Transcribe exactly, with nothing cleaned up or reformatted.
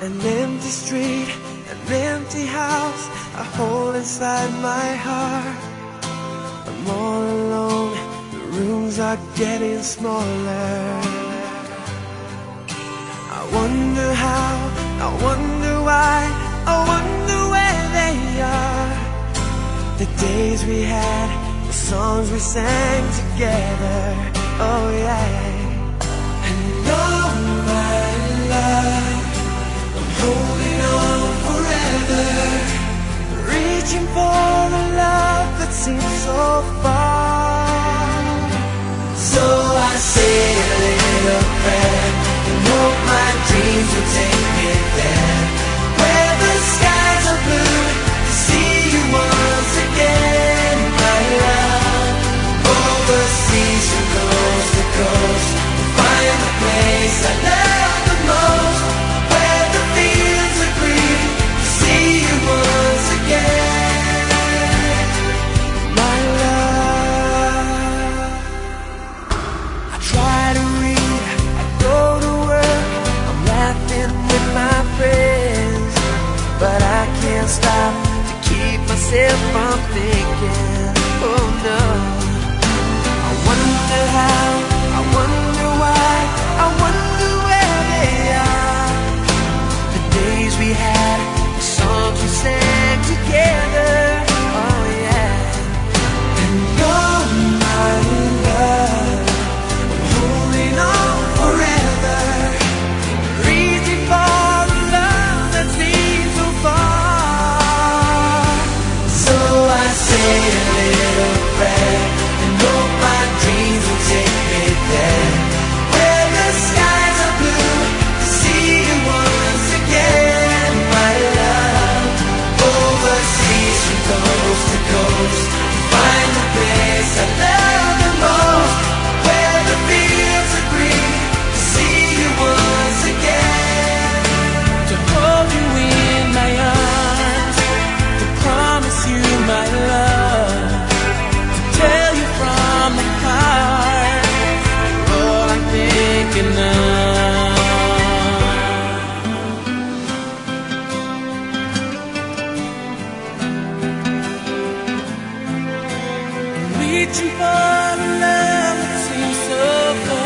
An empty street, an empty house, a hole inside my heart. I'm all alone, the rooms are getting smaller. I wonder how, I wonder why, I wonder where they are. The days we had, the songs we sang together, oh yeah. And oh my love, holding on forever, reaching for the love that seems so far. So I say a little prayer and hope my dreams will take me there, where the skies are blue, to see you once again, my love. Overseas from coast to coast, to find the place I love the most, where the fields are green, to see you once again, my love. I try to read, I go to work, I'm laughing with my friends, but I can't stop to keep myself from thinking, oh no. I wonder how, I wonder why, I wonder where they are. The days we had, the songs we sang together, oh yeah. And oh my love, I'm holding on forever, reaching for the love that seems so far. So I say a little prayer and hope my dreams will take me there, where the skies are blue, to see you once again, my love. Overseas from coast to coast, to find the place I love the most, where the fields are green, to see you once again, to hold you in my arms, to promise you my love, to tell you from the heart, you're all I'm thinking of. Reaching for the love that seems so far.